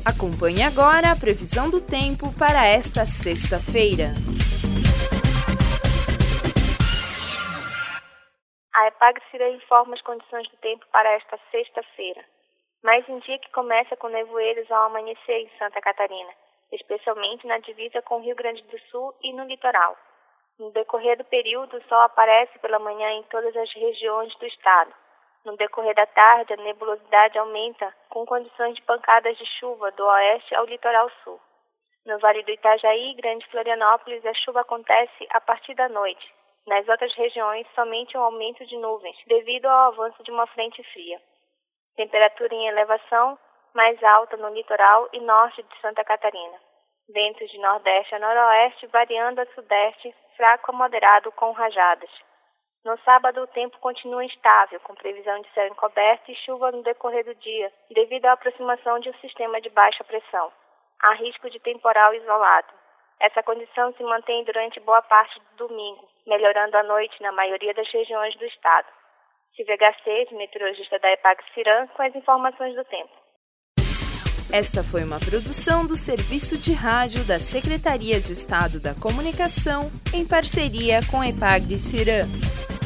Acompanhe agora a previsão do tempo para esta sexta-feira. A EPAGRE-CIRAM informa as condições do tempo para esta sexta-feira. Mais um dia que começa com nevoeiros ao amanhecer em Santa Catarina, especialmente na divisa com o Rio Grande do Sul e no litoral. No decorrer do período, o sol aparece pela manhã em todas as regiões do estado. No decorrer da tarde, a nebulosidade aumenta, com condições de pancadas de chuva do oeste ao litoral sul. No Vale do Itajaí, Grande Florianópolis, a chuva acontece a partir da noite. Nas outras regiões, somente um aumento de nuvens, devido ao avanço de uma frente fria. Temperatura em elevação, mais alta no litoral e norte de Santa Catarina. Ventos de nordeste a noroeste, variando a sudeste, fraco a moderado com rajadas. No sábado, o tempo continua instável, com previsão de céu encoberto e chuva no decorrer do dia, devido à aproximação de um sistema de baixa pressão. Há risco de temporal isolado. Essa condição se mantém durante boa parte do domingo, melhorando à noite na maioria das regiões do estado. Silvia Garcês, meteorologista da EPAGRE-CIRAM, com as informações do tempo. Esta foi uma produção do Serviço de Rádio da Secretaria de Estado da Comunicação, em parceria com a EPAGRE-CIRAM.